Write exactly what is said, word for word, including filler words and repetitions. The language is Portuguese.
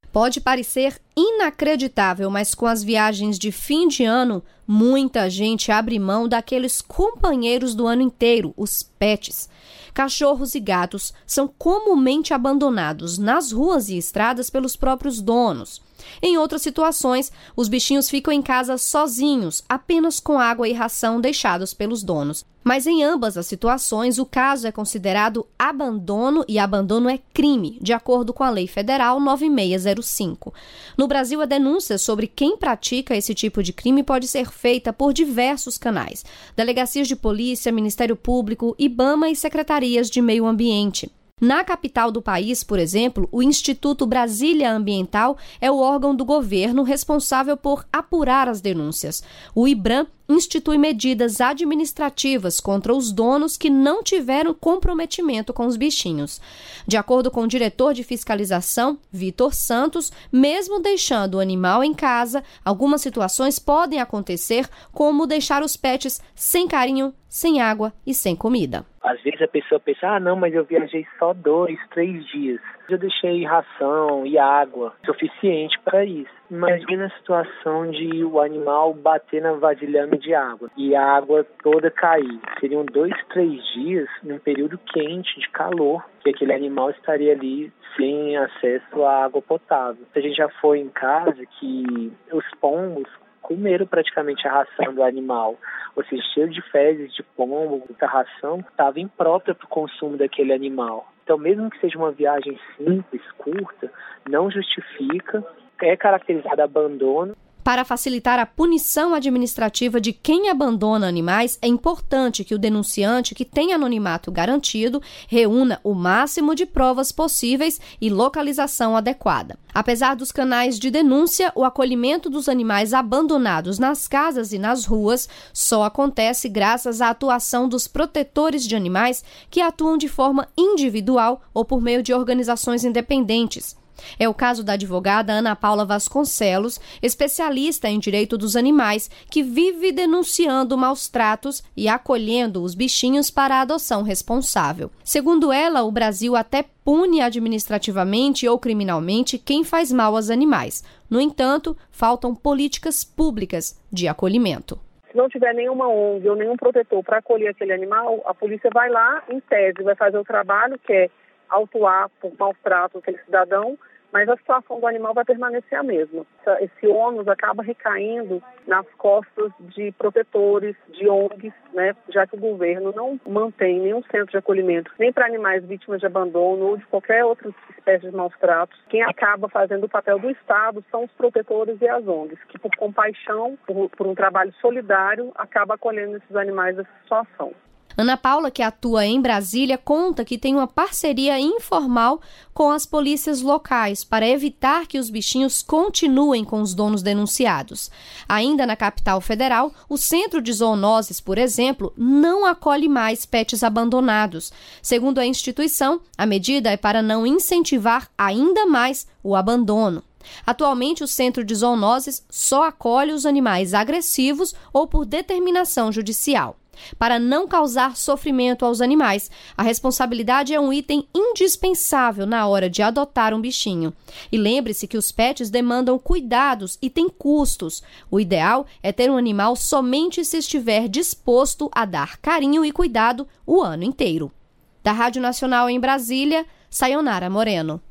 Pode parecer inacreditável, mas com as viagens de fim de ano, muita gente abre mão daqueles companheiros do ano inteiro, os pets. Cachorros e gatos são comumente abandonados nas ruas e estradas pelos próprios donos. Em outras situações, os bichinhos ficam em casa sozinhos, apenas com água e ração deixados pelos donos. Mas em ambas as situações, o caso é considerado abandono e abandono é crime, de acordo com a Lei Federal nove mil seiscentos e cinco. No Brasil, a denúncia sobre quem pratica esse tipo de crime pode ser feita por diversos canais: delegacias de polícia, Ministério Público, IBAMA e secretarias de meio ambiente. Na capital do país, por exemplo, o Instituto Brasília Ambiental é o órgão do governo responsável por apurar as denúncias. O IBRAM institui medidas administrativas contra os donos que não tiveram comprometimento com os bichinhos. De acordo com o diretor de fiscalização, Vitor Santos, mesmo deixando o animal em casa, algumas situações podem acontecer, como deixar os pets sem carinho, sem água e sem comida. Às vezes a pessoa pensa, ah não, mas eu viajei só dois, três dias. Eu deixei ração e água suficiente para isso. Imagina a situação de o animal bater na vasilhame de água e a água toda cair. Seriam dois, três dias num período quente, de calor, que aquele animal estaria ali sem acesso à água potável. A gente já foi em casa que os pombos comeram praticamente a ração do animal. Ou seja, cheio de fezes de pombo, a ração estava imprópria para o consumo daquele animal. Então, mesmo que seja uma viagem simples, curta, não justifica, é caracterizado abandono. Para facilitar a punição administrativa de quem abandona animais, é importante que o denunciante, que tem anonimato garantido, reúna o máximo de provas possíveis e localização adequada. Apesar dos canais de denúncia, o acolhimento dos animais abandonados nas casas e nas ruas só acontece graças à atuação dos protetores de animais, que atuam de forma individual ou por meio de organizações independentes. É o caso da advogada Ana Paula Vasconcelos, especialista em direito dos animais, que vive denunciando maus tratos e acolhendo os bichinhos para a adoção responsável. Segundo ela, o Brasil até pune administrativamente ou criminalmente quem faz mal aos animais. No entanto, faltam políticas públicas de acolhimento. Se não tiver nenhuma O N G ou nenhum protetor para acolher aquele animal, a polícia vai lá, em tese, vai fazer o trabalho, que é autuar por maus tratos aquele cidadão, mas a situação do animal vai permanecer a mesma. Esse ônus acaba recaindo nas costas de protetores, de O N Gs, né, já que o governo não mantém nenhum centro de acolhimento, nem para animais vítimas de abandono ou de qualquer outra espécie de maus tratos. Quem acaba fazendo o papel do Estado são os protetores e as O N Gs, que por compaixão, por, por um trabalho solidário, acaba acolhendo esses animais dessa situação. Ana Paula, que atua em Brasília, conta que tem uma parceria informal com as polícias locais para evitar que os bichinhos continuem com os donos denunciados. Ainda na capital federal, o Centro de Zoonoses, por exemplo, não acolhe mais pets abandonados. Segundo a instituição, a medida é para não incentivar ainda mais o abandono. Atualmente, o Centro de Zoonoses só acolhe os animais agressivos ou por determinação judicial. Para não causar sofrimento aos animais, a responsabilidade é um item indispensável na hora de adotar um bichinho. E lembre-se que os pets demandam cuidados e têm custos. O ideal é ter um animal somente se estiver disposto a dar carinho e cuidado o ano inteiro. Da Rádio Nacional em Brasília, Sayonara Moreno.